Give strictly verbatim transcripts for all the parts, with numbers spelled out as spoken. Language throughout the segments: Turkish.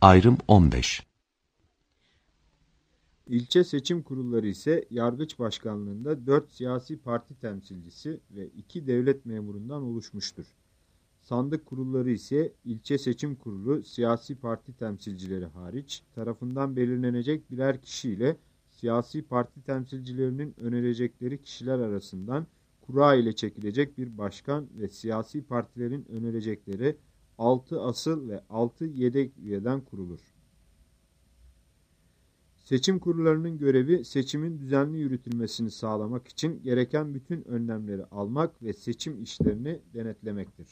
Ayrım on beş. İlçe seçim kurulları ise yargıç başkanlığında dört siyasi parti temsilcisi ve iki devlet memurundan oluşmuştur. Sandık kurulları ise ilçe seçim kurulu siyasi parti temsilcileri hariç tarafından belirlenecek birer kişiyle siyasi parti temsilcilerinin önerecekleri kişiler arasından kura ile çekilecek bir başkan ve siyasi partilerin önerecekleri altı asıl ve altı yedek üyeden kurulur. Seçim kurullarının görevi seçimin düzenli yürütülmesini sağlamak için gereken bütün önlemleri almak ve seçim işlerini denetlemektir.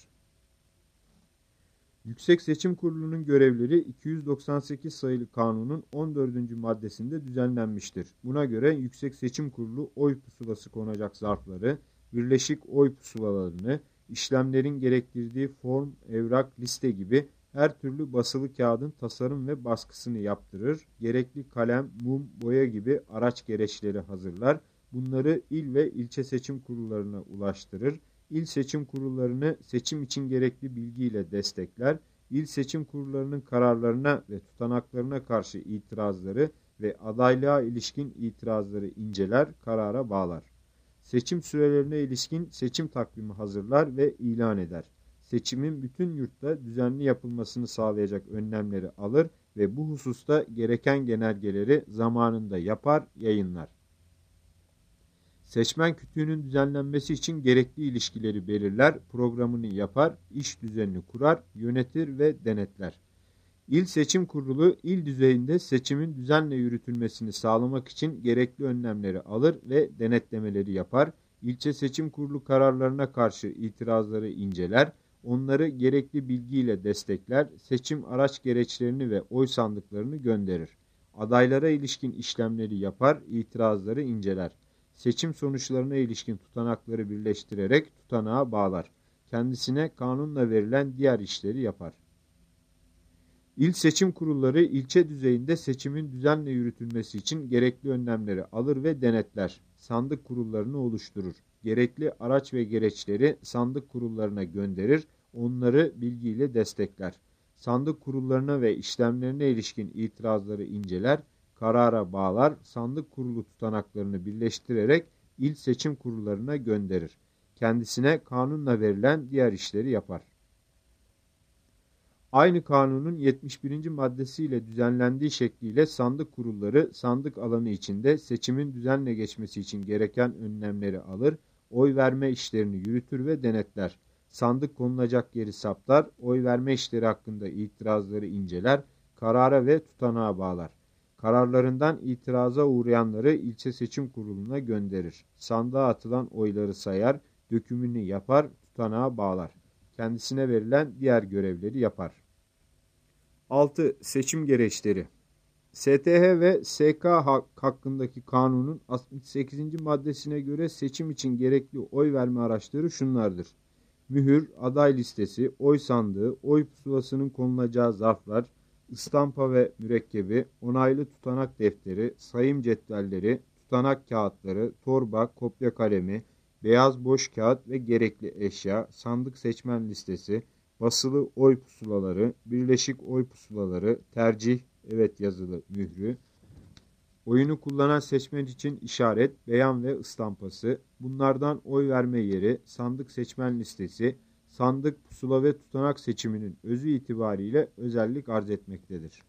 Yüksek Seçim Kurulu'nun görevleri iki yüz doksan sekiz sayılı kanunun on dördüncü maddesinde düzenlenmiştir. Buna göre Yüksek Seçim Kurulu oy pusulası konacak zarfları, birleşik oy pusulalarını, işlemlerin gerektirdiği form, evrak, liste gibi her türlü basılı kağıdın tasarım ve baskısını yaptırır, gerekli kalem, mum, boya gibi araç gereçleri hazırlar, bunları il ve ilçe seçim kurullarına ulaştırır, İl seçim kurullarını seçim için gerekli bilgiyle destekler, il seçim kurullarının kararlarına ve tutanaklarına karşı itirazları ve adaylığa ilişkin itirazları inceler, karara bağlar. Seçim sürelerine ilişkin seçim takvimi hazırlar ve ilan eder. Seçimin bütün yurtta düzenli yapılmasını sağlayacak önlemleri alır ve bu hususta gereken genelgeleri zamanında yapar, yayınlar. Seçmen kütüğünün düzenlenmesi için gerekli ilişkileri belirler, programını yapar, iş düzenini kurar, yönetir ve denetler. İl Seçim Kurulu il düzeyinde seçimin düzenle yürütülmesini sağlamak için gerekli önlemleri alır ve denetlemeleri yapar. İlçe Seçim Kurulu kararlarına karşı itirazları inceler, onları gerekli bilgiyle destekler, seçim araç gereçlerini ve oy sandıklarını gönderir. Adaylara ilişkin işlemleri yapar, itirazları inceler. Seçim sonuçlarına ilişkin tutanakları birleştirerek tutanağa bağlar. Kendisine kanunla verilen diğer işleri yapar. İl seçim kurulları ilçe düzeyinde seçimin düzenle yürütülmesi için gerekli önlemleri alır ve denetler. Sandık kurullarını oluşturur. Gerekli araç ve gereçleri sandık kurullarına gönderir, onları bilgiyle destekler. Sandık kurullarına ve işlemlerine ilişkin itirazları inceler, karara bağlar, sandık kurulu tutanaklarını birleştirerek il seçim kurullarına gönderir. Kendisine kanunla verilen diğer işleri yapar. Aynı kanunun yetmiş birinci maddesiyle düzenlendiği şekliyle sandık kurulları sandık alanı içinde seçimin düzenle geçmesi için gereken önlemleri alır, oy verme işlerini yürütür ve denetler. Sandık konulacak yeri saptar, oy verme işleri hakkında itirazları inceler, karara ve tutanağa bağlar. Kararlarından itiraza uğrayanları ilçe seçim kuruluna gönderir. Sandığa atılan oyları sayar, dökümünü yapar, tutanağa bağlar. Kendisine verilen diğer görevleri yapar. altı. Seçim gereçleri. S T H ve S K hakkındaki kanunun altmış sekizinci maddesine göre seçim için gerekli oy verme araçları şunlardır. Mühür, aday listesi, oy sandığı, oy pusulasının konulacağı zarflar, istampa ve mürekkebi, onaylı tutanak defteri, sayım cetvelleri, tutanak kağıtları, torba, kopya kalemi, beyaz boş kağıt ve gerekli eşya, sandık seçmen listesi, basılı oy pusulaları, birleşik oy pusulaları, tercih, evet yazılı mührü, oyunu kullanan seçmen için işaret, beyan ve ıstampası, bunlardan oy verme yeri, sandık seçmen listesi, sandık, pusula ve tutanak seçiminin özü itibariyle özellik arz etmektedir.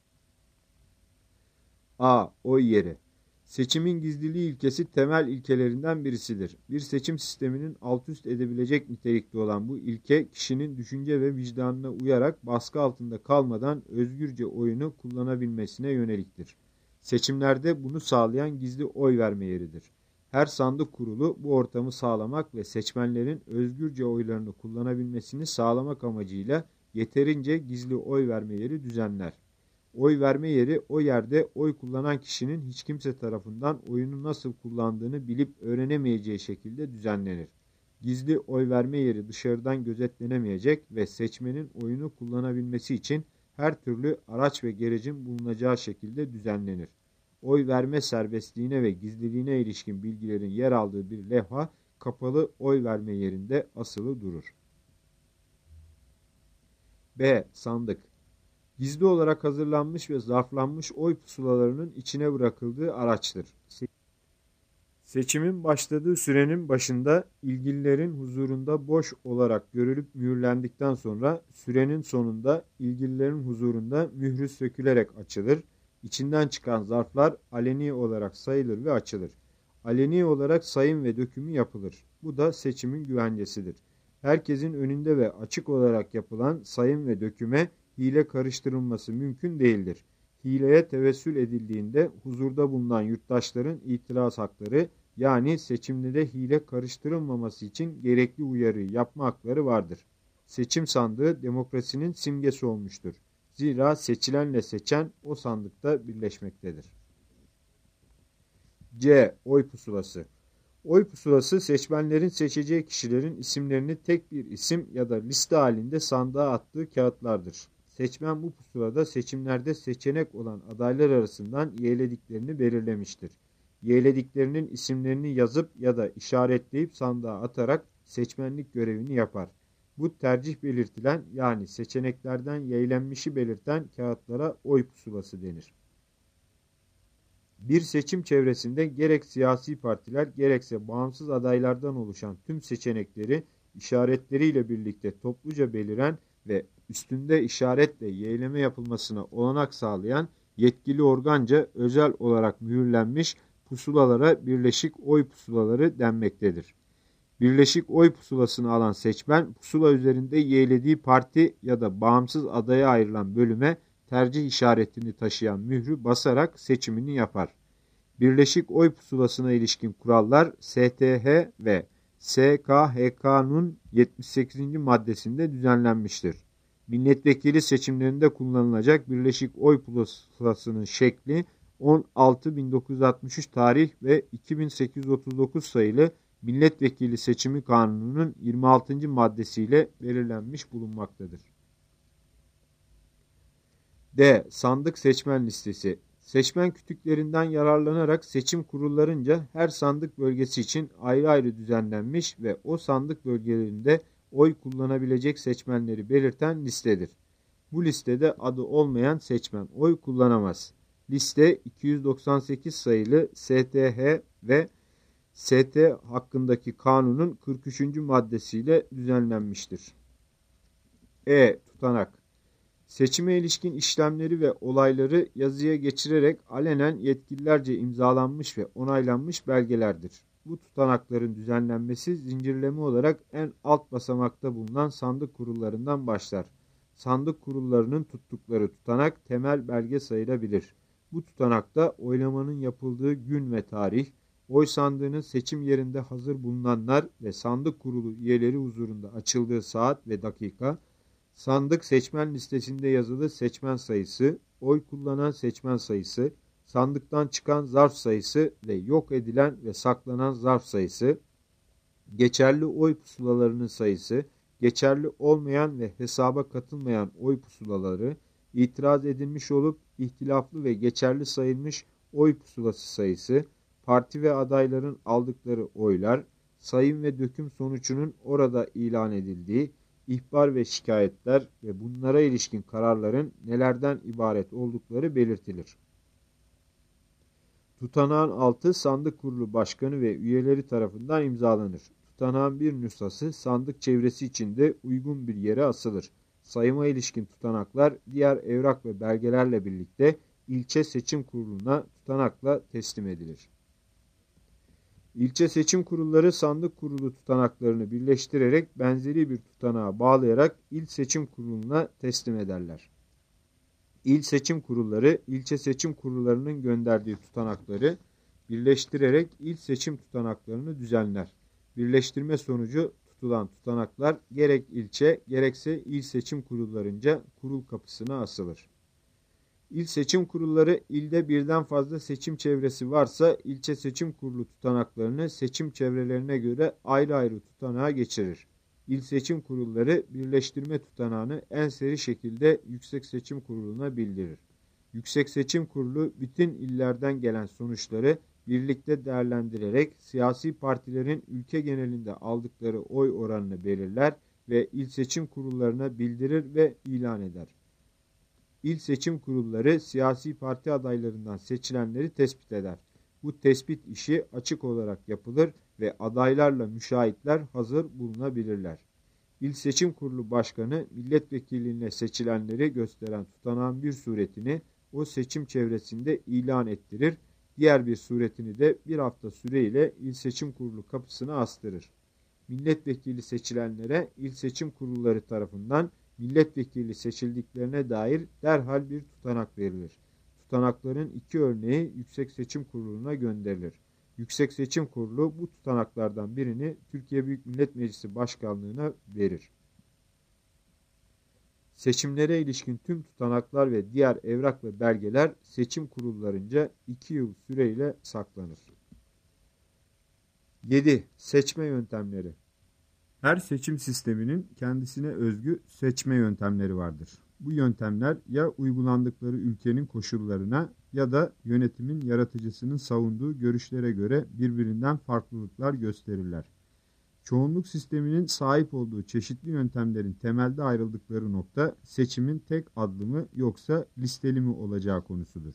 A. Oy yeri. Seçimin gizliliği ilkesi temel ilkelerinden birisidir. Bir seçim sisteminin alt üst edebilecek nitelikte olan bu ilke, kişinin düşünce ve vicdanına uyarak baskı altında kalmadan özgürce oyunu kullanabilmesine yöneliktir. Seçimlerde bunu sağlayan gizli oy verme yeridir. Her sandık kurulu bu ortamı sağlamak ve seçmenlerin özgürce oylarını kullanabilmesini sağlamak amacıyla yeterince gizli oy verme yeri düzenler. Oy verme yeri o yerde oy kullanan kişinin hiç kimse tarafından oyunu nasıl kullandığını bilip öğrenemeyeceği şekilde düzenlenir. Gizli oy verme yeri dışarıdan gözetlenemeyecek ve seçmenin oyunu kullanabilmesi için her türlü araç ve gerecin bulunacağı şekilde düzenlenir. Oy verme serbestliğine ve gizliliğine ilişkin bilgilerin yer aldığı bir levha kapalı oy verme yerinde asılı durur. B. Sandık. Gizli olarak hazırlanmış ve zarflanmış oy pusulalarının içine bırakıldığı araçtır. Seçimin başladığı sürenin başında ilgililerin huzurunda boş olarak görülüp mühürlendikten sonra sürenin sonunda ilgililerin huzurunda mührü sökülerek açılır. İçinden çıkan zarflar aleni olarak sayılır ve açılır. Aleni olarak sayım ve dökümü yapılır. Bu da seçimin güvencesidir. Herkesin önünde ve açık olarak yapılan sayım ve döküme hile karıştırılması mümkün değildir. Hileye tevessül edildiğinde huzurda bulunan yurttaşların itiraz hakları, yani seçimlere hile karıştırılmaması için gerekli uyarıyı yapma hakları vardır. Seçim sandığı demokrasinin simgesi olmuştur. Zira seçilenle seçen o sandıkta birleşmektedir. C. Oy pusulası. Oy pusulası seçmenlerin seçeceği kişilerin isimlerini tek bir isim ya da liste halinde sandığa attığı kağıtlardır. Seçmen bu pusulada seçimlerde seçenek olan adaylar arasından yeğlediklerini belirlemiştir. Yeğlediklerinin isimlerini yazıp ya da işaretleyip sandığa atarak seçmenlik görevini yapar. Bu tercih belirtilen, yani seçeneklerden yeğlenmişi belirten kağıtlara oy pusulası denir. Bir seçim çevresinde gerek siyasi partiler gerekse bağımsız adaylardan oluşan tüm seçenekleri işaretleriyle birlikte topluca beliren ve üstünde işaretle yeğleme yapılmasına olanak sağlayan yetkili organca özel olarak mühürlenmiş pusulalara birleşik oy pusulaları denmektedir. Birleşik oy pusulasını alan seçmen pusula üzerinde yeğlediği parti ya da bağımsız adaya ayrılan bölüme tercih işaretini taşıyan mührü basarak seçimini yapar. Birleşik oy pusulasına ilişkin kurallar S T H ve S K H K'nın yetmiş sekizinci maddesinde düzenlenmiştir. Milletvekili seçimlerinde kullanılacak birleşik oy pusulasının şekli on altı bin dokuz yüz altmış üç tarih ve iki bin sekiz yüz otuz dokuz sayılı Milletvekili Seçimi Kanunu'nun yirmi altıncı maddesiyle belirlenmiş bulunmaktadır. D. Sandık seçmen listesi. Seçmen kütüklerinden yararlanarak seçim kurullarınca her sandık bölgesi için ayrı ayrı düzenlenmiş ve o sandık bölgelerinde oy kullanabilecek seçmenleri belirten listedir. Bu listede adı olmayan seçmen oy kullanamaz. Liste iki yüz doksan sekiz sayılı S T H ve S T hakkındaki kanunun kırk üçüncü maddesiyle düzenlenmiştir. E. Tutanak. Seçime ilişkin işlemleri ve olayları yazıya geçirerek alenen yetkililerce imzalanmış ve onaylanmış belgelerdir. Bu tutanakların düzenlenmesi zincirleme olarak en alt basamakta bulunan sandık kurullarından başlar. Sandık kurullarının tuttukları tutanak temel belge sayılabilir. Bu tutanakta oylamanın yapıldığı gün ve tarih, oy sandığının seçim yerinde hazır bulunanlar ve sandık kurulu üyeleri huzurunda açıldığı saat ve dakika, sandık seçmen listesinde yazılı seçmen sayısı, oy kullanan seçmen sayısı, sandıktan çıkan zarf sayısı ve yok edilen ve saklanan zarf sayısı, geçerli oy pusulalarının sayısı, geçerli olmayan ve hesaba katılmayan oy pusulaları, itiraz edilmiş olup ihtilaflı ve geçerli sayılmış oy pusulası sayısı, parti ve adayların aldıkları oylar, sayım ve döküm sonucunun orada ilan edildiği, ihbar ve şikayetler ve bunlara ilişkin kararların nelerden ibaret oldukları belirtilir. Tutanağın altı sandık kurulu başkanı ve üyeleri tarafından imzalanır. Tutanağın bir nüshası sandık çevresi içinde uygun bir yere asılır. Sayıma ilişkin tutanaklar diğer evrak ve belgelerle birlikte ilçe seçim kuruluna tutanakla teslim edilir. İlçe seçim kurulları sandık kurulu tutanaklarını birleştirerek benzeri bir tutanağa bağlayarak il seçim kuruluna teslim ederler. İl seçim kurulları, ilçe seçim kurullarının gönderdiği tutanakları birleştirerek il seçim tutanaklarını düzenler. Birleştirme sonucu tutulan tutanaklar gerek ilçe gerekse il seçim kurullarınca kurul kapısına asılır. İl seçim kurulları ilde birden fazla seçim çevresi varsa ilçe seçim kurulu tutanaklarını seçim çevrelerine göre ayrı ayrı tutanağa geçirir. İl seçim kurulları birleştirme tutanağını en seri şekilde Yüksek Seçim Kurulu'na bildirir. Yüksek Seçim Kurulu bütün illerden gelen sonuçları birlikte değerlendirerek siyasi partilerin ülke genelinde aldıkları oy oranını belirler ve il seçim kurullarına bildirir ve ilan eder. İl seçim kurulları siyasi parti adaylarından seçilenleri tespit eder. Bu tespit işi açık olarak yapılır ve adaylarla müşahitler hazır bulunabilirler. İl Seçim Kurulu Başkanı milletvekilliğine seçilenleri gösteren tutanağın bir suretini o seçim çevresinde ilan ettirir, diğer bir suretini de bir hafta süreyle İl Seçim Kurulu kapısına astırır. Milletvekili seçilenlere İl Seçim Kurulları tarafından milletvekili seçildiklerine dair derhal bir tutanak verilir. Tutanakların iki örneği Yüksek Seçim Kurulu'na gönderilir. Yüksek Seçim Kurulu bu tutanaklardan birini Türkiye Büyük Millet Meclisi Başkanlığı'na verir. Seçimlere ilişkin tüm tutanaklar ve diğer evrak ve belgeler seçim kurullarınca iki yıl süreyle saklanır. yedi. Seçme yöntemleri. Her seçim sisteminin kendisine özgü seçme yöntemleri vardır. Bu yöntemler ya uygulandıkları ülkenin koşullarına ya da yönetimin yaratıcısının savunduğu görüşlere göre birbirinden farklılıklar gösterirler. Çoğunluk sisteminin sahip olduğu çeşitli yöntemlerin temelde ayrıldıkları nokta seçimin tek adlı mı yoksa listeli mi olacağı konusudur.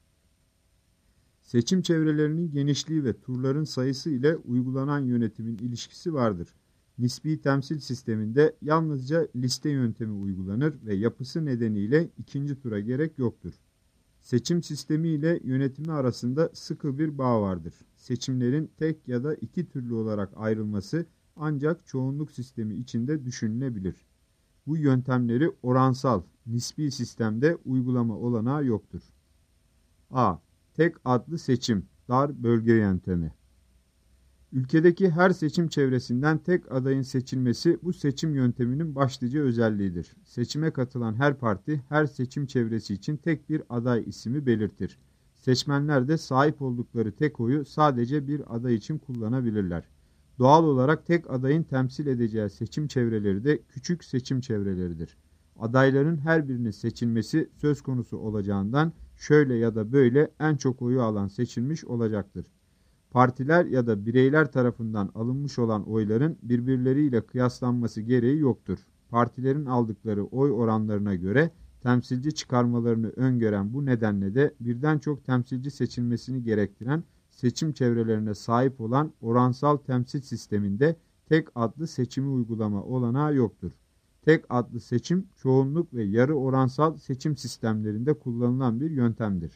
Seçim çevrelerinin genişliği ve turların sayısı ile uygulanan yönetimin ilişkisi vardır. Nispi temsil sisteminde yalnızca liste yöntemi uygulanır ve yapısı nedeniyle ikinci tura gerek yoktur. Seçim sistemi ile yönetimi arasında sıkı bir bağ vardır. Seçimlerin tek ya da iki türlü olarak ayrılması ancak çoğunluk sistemi içinde düşünülebilir. Bu yöntemleri oransal, nispi sistemde uygulama olanağı yoktur. A. Tek adlı seçim, dar bölge yöntemi. Ülkedeki her seçim çevresinden tek adayın seçilmesi bu seçim yönteminin başlıca özelliğidir. Seçime katılan her parti her seçim çevresi için tek bir aday ismi belirtir. Seçmenler de sahip oldukları tek oyu sadece bir aday için kullanabilirler. Doğal olarak tek adayın temsil edeceği seçim çevreleri de küçük seçim çevreleridir. Adayların her birinin seçilmesi söz konusu olacağından şöyle ya da böyle en çok oyu alan seçilmiş olacaktır. Partiler ya da bireyler tarafından alınmış olan oyların birbirleriyle kıyaslanması gereği yoktur. Partilerin aldıkları oy oranlarına göre temsilci çıkarmalarını öngören bu nedenle de birden çok temsilci seçilmesini gerektiren seçim çevrelerine sahip olan oransal temsil sisteminde tek adlı seçimi uygulama olanağı yoktur. Tek adlı seçim çoğunluk ve yarı oransal seçim sistemlerinde kullanılan bir yöntemdir.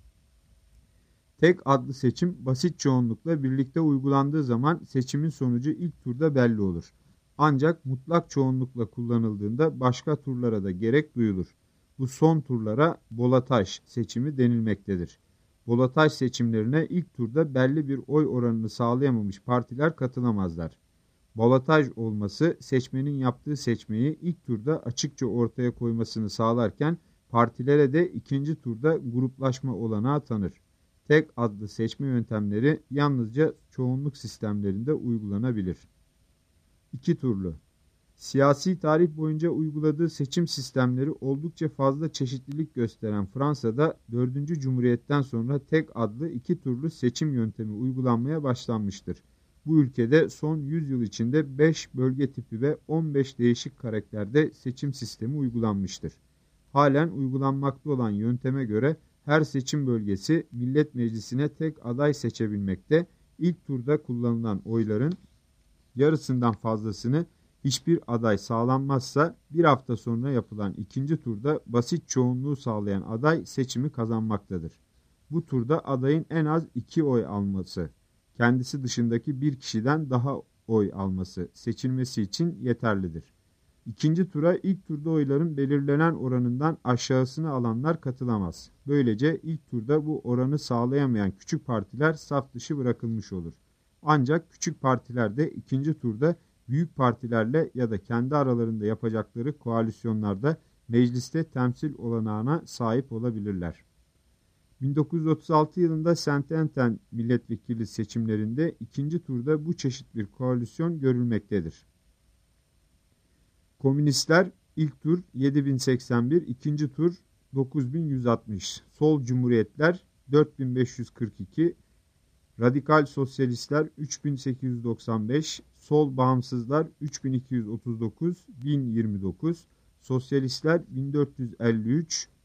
Tek adlı seçim basit çoğunlukla birlikte uygulandığı zaman seçimin sonucu ilk turda belli olur. Ancak mutlak çoğunlukla kullanıldığında başka turlara da gerek duyulur. Bu son turlara balotaj seçimi denilmektedir. Balotaj seçimlerine ilk turda belli bir oy oranını sağlayamamış partiler katılamazlar. Balotaj olması seçmenin yaptığı seçmeyi ilk turda açıkça ortaya koymasını sağlarken partilere de ikinci turda gruplaşma olanağı tanır. Tek adlı seçme yöntemleri yalnızca çoğunluk sistemlerinde uygulanabilir. İki turlu. Siyasi tarih boyunca uyguladığı seçim sistemleri oldukça fazla çeşitlilik gösteren Fransa'da dördüncü Cumhuriyet'ten sonra tek adlı iki turlu seçim yöntemi uygulanmaya başlanmıştır. Bu ülkede son yüz yıl içinde beş bölge tipi ve on beş değişik karakterde seçim sistemi uygulanmıştır. Halen uygulanmakta olan yönteme göre her seçim bölgesi Millet Meclisi'ne tek aday seçebilmekte, ilk turda kullanılan oyların yarısından fazlasını hiçbir aday sağlanmazsa bir hafta sonra yapılan ikinci turda basit çoğunluğu sağlayan aday seçimi kazanmaktadır. Bu turda adayın en az iki oy alması, kendisi dışındaki bir kişiden daha oy alması seçilmesi için yeterlidir. İkinci tura ilk turda oyların belirlenen oranından aşağısını alanlar katılamaz. Böylece ilk turda bu oranı sağlayamayan küçük partiler saf dışı bırakılmış olur. Ancak küçük partiler de ikinci turda büyük partilerle ya da kendi aralarında yapacakları koalisyonlarda mecliste temsil olanağına sahip olabilirler. bin dokuz yüz otuz altı yılında Saint-Étienne milletvekili seçimlerinde ikinci turda bu çeşit bir koalisyon görülmektedir. Komünistler ilk tur yedi bin seksen bir, ikinci tur dokuz bin yüz altmış, Sol Cumhuriyetler dört bin beş yüz kırk iki, Radikal Sosyalistler üç bin sekiz yüz doksan beş, Sol Bağımsızlar üç bin iki yüz otuz dokuz, bin yirmi dokuz, Sosyalistler bin dört yüz elli üç,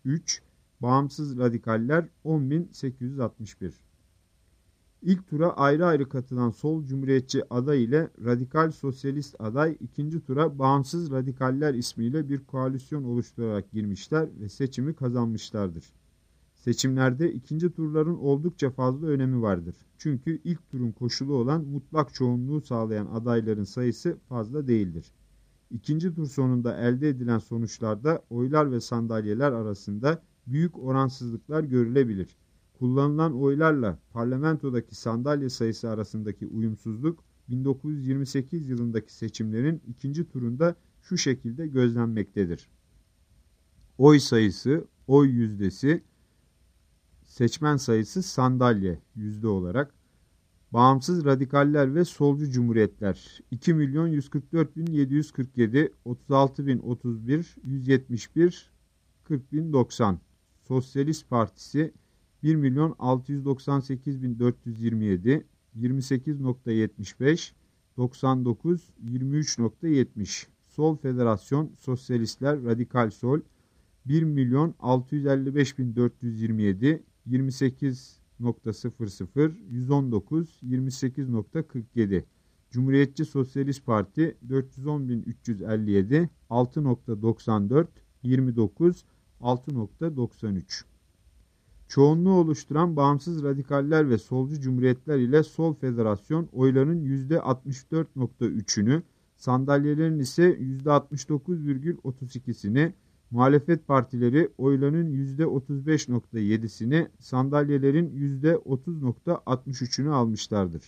üç, Bağımsız Radikaller on bin sekiz yüz altmış bir. İlk tura ayrı ayrı katılan sol cumhuriyetçi aday ile radikal sosyalist aday ikinci tura Bağımsız Radikaller ismiyle bir koalisyon oluşturarak girmişler ve seçimi kazanmışlardır. Seçimlerde ikinci turların oldukça fazla önemi vardır. Çünkü ilk turun koşulu olan mutlak çoğunluğu sağlayan adayların sayısı fazla değildir. İkinci tur sonunda elde edilen sonuçlarda oylar ve sandalyeler arasında büyük oransızlıklar görülebilir. Kullanılan oylarla parlamentodaki sandalye sayısı arasındaki uyumsuzluk bin dokuz yüz yirmi sekiz yılındaki seçimlerin ikinci turunda şu şekilde gözlenmektedir. Oy sayısı, oy yüzdesi, seçmen sayısı sandalye yüzde olarak. Bağımsız Radikaller ve Solcu Cumhuriyetler iki milyon yüz kırk dört bin yedi yüz kırk yedi, otuz altı bin otuz bir, yüz yetmiş bir, kırk bin doksan. Sosyalist Partisi bir milyon altı yüz doksan sekiz bin dört yüz yirmi yedi, yirmi sekiz nokta yetmiş beş, doksan dokuz, yirmi üç nokta yetmiş. Sol Federasyon Sosyalistler Radikal Sol bir milyon altı yüz elli beş bin dört yüz yirmi yedi, yirmi sekiz nokta sıfır sıfır, yüz on dokuz, yirmi sekiz nokta kırk yedi. Cumhuriyetçi Sosyalist Parti dört yüz on bin üç yüz elli yedi, altı nokta doksan dört, yirmi dokuz, altı nokta doksan üç. Çoğunluğu oluşturan Bağımsız Radikaller ve Solcu Cumhuriyetler ile Sol Federasyon oyların yüzde altmış dört nokta üçünü, sandalyelerin ise yüzde altmış dokuz virgül otuz ikisini, muhalefet partileri oyların yüzde otuz beş nokta yedisini, sandalyelerin yüzde otuz nokta altmış üçünü almışlardır.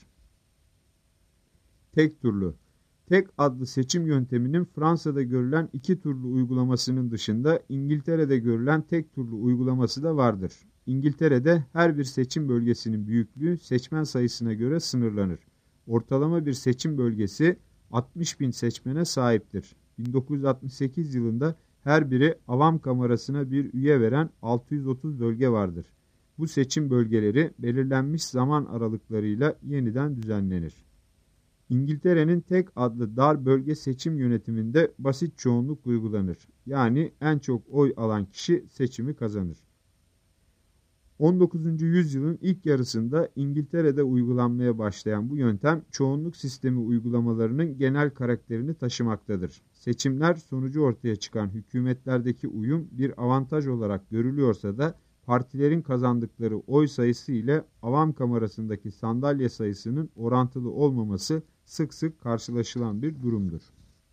Tek turlu. Tek adlı seçim yönteminin Fransa'da görülen iki turlu uygulamasının dışında İngiltere'de görülen tek turlu uygulaması da vardır. İngiltere'de her bir seçim bölgesinin büyüklüğü seçmen sayısına göre sınırlanır. Ortalama bir seçim bölgesi altmış bin seçmene sahiptir. bin dokuz yüz altmış sekiz yılında her biri Avam Kamerası'na bir üye veren altı yüz otuz bölge vardır. Bu seçim bölgeleri belirlenmiş zaman aralıklarıyla yeniden düzenlenir. İngiltere'nin tek adlı dar bölge seçim yönetiminde basit çoğunluk uygulanır. Yani en çok oy alan kişi seçimi kazanır. on dokuzuncu yüzyılın ilk yarısında İngiltere'de uygulanmaya başlayan bu yöntem çoğunluk sistemi uygulamalarının genel karakterini taşımaktadır. Seçimler sonucu ortaya çıkan hükümetlerdeki uyum bir avantaj olarak görülüyorsa da partilerin kazandıkları oy sayısı ile Avam Kamerası'ndaki sandalye sayısının orantılı olmaması sık sık karşılaşılan bir durumdur.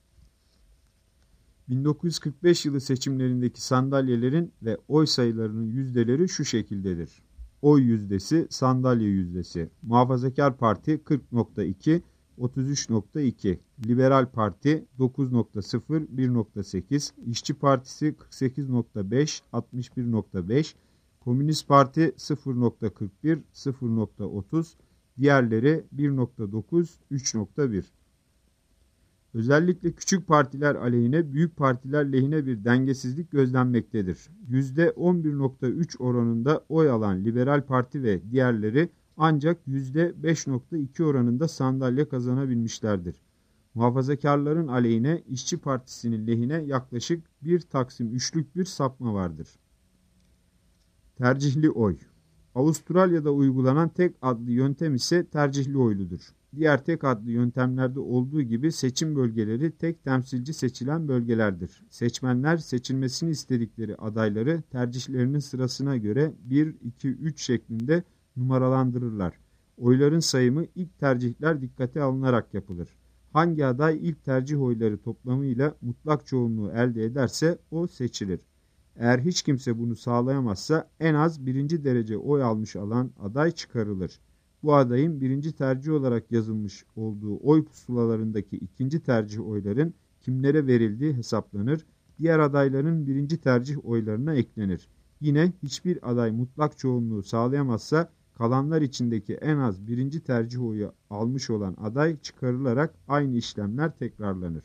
bin dokuz yüz kırk beş yılı seçimlerindeki sandalyelerin ve oy sayılarının yüzdeleri şu şekildedir. Oy yüzdesi, sandalye yüzdesi. Muhafazakar Parti kırk nokta iki, otuz üç nokta iki. Liberal Parti dokuz nokta sıfır, bir nokta sekiz. İşçi Partisi kırk sekiz nokta beş, altmış bir nokta beş. Komünist Parti sıfır nokta kırk bir, sıfır nokta otuz. Diğerleri bir nokta dokuz, üç nokta bir. Özellikle küçük partiler aleyhine büyük partiler lehine bir dengesizlik gözlenmektedir. yüzde on bir nokta üç oranında oy alan Liberal Parti ve diğerleri ancak yüzde beş nokta iki oranında sandalye kazanabilmişlerdir. Muhafazakarların aleyhine İşçi Partisi'nin lehine yaklaşık bir taksim üçlük bir sapma vardır. Tercihli oy. Avustralya'da uygulanan tek adlı yöntem ise tercihli oyludur. Diğer tek adlı yöntemlerde olduğu gibi seçim bölgeleri tek temsilci seçilen bölgelerdir. Seçmenler seçilmesini istedikleri adayları tercihlerinin sırasına göre bir, iki, üç şeklinde numaralandırırlar. Oyların sayımı ilk tercihler dikkate alınarak yapılır. Hangi aday ilk tercih oyları toplamıyla mutlak çoğunluğu elde ederse o seçilir. Eğer hiç kimse bunu sağlayamazsa en az birinci derece oy almış alan aday çıkarılır. Bu adayın birinci tercih olarak yazılmış olduğu oy pusulalarındaki ikinci tercih oyların kimlere verildiği hesaplanır, diğer adayların birinci tercih oylarına eklenir. Yine hiçbir aday mutlak çoğunluğu sağlayamazsa kalanlar içindeki en az birinci tercih oyu almış olan aday çıkarılarak aynı işlemler tekrarlanır.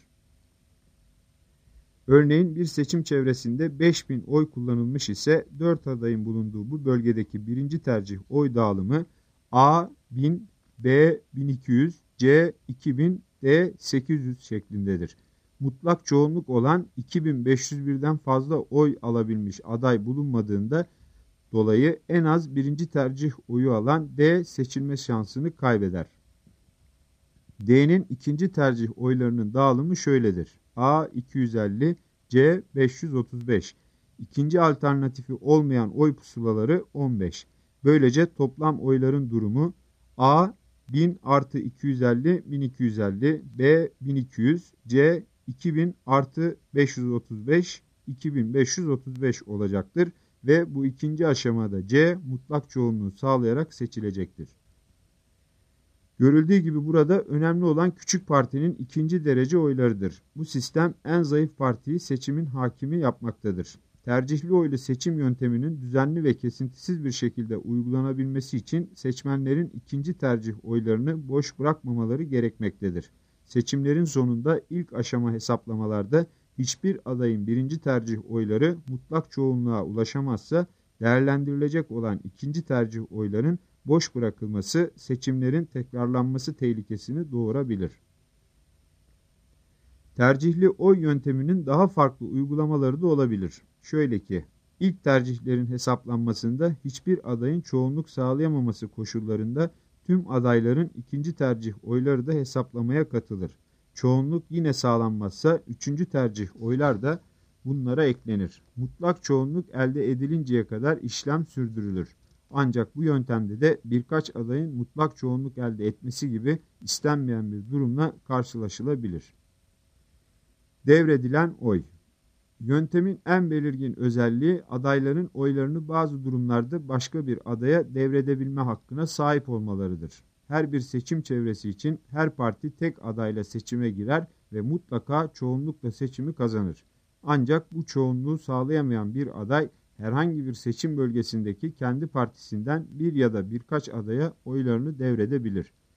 Örneğin bir seçim çevresinde beş bin oy kullanılmış ise dört adayın bulunduğu bu bölgedeki birinci tercih oy dağılımı A bin, B bin iki yüz, C iki bin, D sekiz yüz şeklindedir. mutlak çoğunluk olan iki bin beş yüz birden fazla oy alabilmiş aday bulunmadığında dolayı en az birinci tercih oyu alan D seçilme şansını kaybeder. D'nin ikinci tercih oylarının dağılımı şöyledir. A iki yüz elli, C beş yüz otuz beş. İkinci alternatifi olmayan oy pusulaları on beş. Böylece toplam oyların durumu A bin artı iki yüz elli, bin iki yüz elli, B bin iki yüz, C iki bin artı beş yüz otuz beş, iki bin beş yüz otuz beş olacaktır ve bu ikinci aşamada C mutlak çoğunluğu sağlayarak seçilecektir. Görüldüğü gibi burada önemli olan küçük partinin ikinci derece oylarıdır. Bu sistem en zayıf partiyi seçimin hakimi yapmaktadır. Tercihli oylu seçim yönteminin düzenli ve kesintisiz bir şekilde uygulanabilmesi için seçmenlerin ikinci tercih oylarını boş bırakmamaları gerekmektedir. Seçimlerin sonunda ilk aşama hesaplamalarda hiçbir adayın birinci tercih oyları mutlak çoğunluğa ulaşamazsa değerlendirilecek olan ikinci tercih oyların boş bırakılması seçimlerin tekrarlanması tehlikesini doğurabilir. Tercihli oy yönteminin daha farklı uygulamaları da olabilir. Şöyle ki, ilk tercihlerin hesaplanmasında hiçbir adayın çoğunluk sağlayamaması koşullarında tüm adayların ikinci tercih oyları da hesaplamaya katılır. Çoğunluk yine sağlanmazsa üçüncü tercih oylar da bunlara eklenir. Mutlak çoğunluk elde edilinceye kadar işlem sürdürülür. Ancak bu yöntemde de birkaç adayın mutlak çoğunluk elde etmesi gibi istenmeyen bir durumla karşılaşılabilir. Devredilen oy. Yöntemin en belirgin özelliği adayların oylarını bazı durumlarda başka bir adaya devredebilme hakkına sahip olmalarıdır. Her bir seçim çevresi için her parti tek adayla seçime girer ve mutlaka çoğunlukla seçimi kazanır. Ancak bu çoğunluğu sağlayamayan bir aday herhangi bir seçim bölgesindeki kendi partisinden bir ya da birkaç adaya oylarını devredebilir.